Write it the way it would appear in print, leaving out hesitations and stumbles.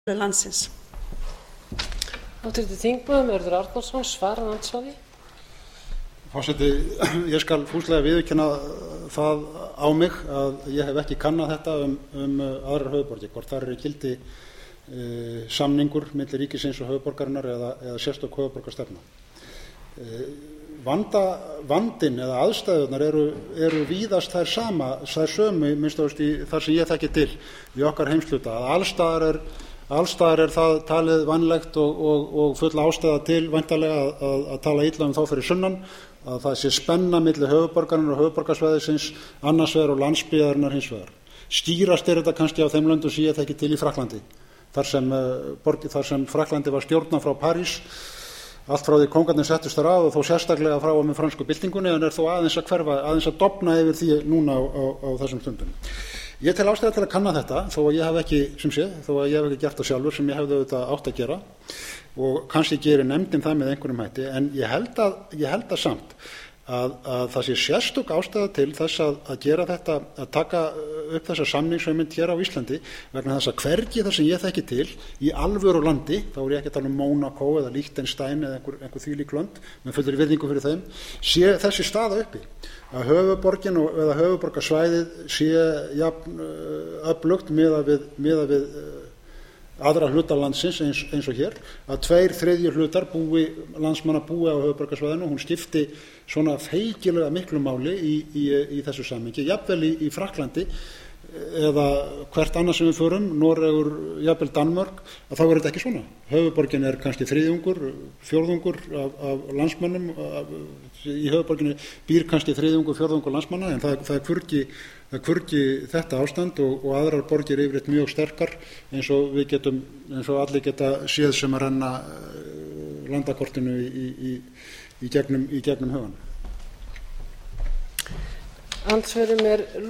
landsins. Háttvirtur þingmaður Mörður Árnason svarar andsvari. Forseti, ég skal fúslega viðurkenna það á mig að ég hef ekki kannað þetta aðrar höfuðborgir, hvort þar er í gildi samningur milli ríkisins og höfuðborgarinnar eða sérstök höfuðborgarstefna. Vandinn eða aðstæðurnar eru víðast þær sömu, minnst þar sem ég þekki til í okkar heimshluta, að allstaðar er það talið vænlegt og full ástæða til væntanlega að tala illa þá fyrir sunnan, að það sé spenna milli höfuðborgarinnar og höfuðborgarsvæðisins annars vegar og landsbyggðarinnar hins vegar. Skýrast er þetta kannski á þeim löndum sem ég þekki til í Frakklandi, þar sem Frakklandi var stjórnað frá París allt frá því kóngarnir settust þar að og þó sérstaklega frá og með frönsku byltingunni, en er þó aðeins að dofna yfir því núna á þessum stundum. Ég tel ástæðu til að kanna þetta, þó að ég hef ekki gert það sjálfur, sem ég hefði auðvitað átt að gera, og kannski gerir nefndin það með einhverjum hætti, en ég held að samt að það sé sérstök ástæða til þess að gera þetta, að taka upp þessa samningshugmynd hér á Íslandi, vegna þess að hvergi það sem ég þekki til í alvöru landi, þá er ég ekki að tala um Mónakó eða Liechtenstein eða einhver þvílík lönd með fullri virðingu fyrir þeim, sé þessi staða uppi, að höfuðborgin eða höfuðborgarsvæðið sé jafn öflugt miðað við aðra hluta landsins eins og hér, að 2/3 hlutar landsmanna búi á höfuðborgarsvæðinu, hún skipti svona feikilega miklu máli í þessu samhengi, jafnvel í Frakklandi eða hvert annað sem við förum, Noregur, jafnvel Danmörk, að þá er þetta ekki svona. Höfuðborgin er kannski fjórðungur af landsmönnum, í höfuðborginni býr kannski fjórðungur landsmanna, en það er hvergi þetta ástand og aðrar borgir yfirleitt mjög sterkar, eins og allir geta séð sem að renna landakortinu í gegnum hugann. Andsvörum er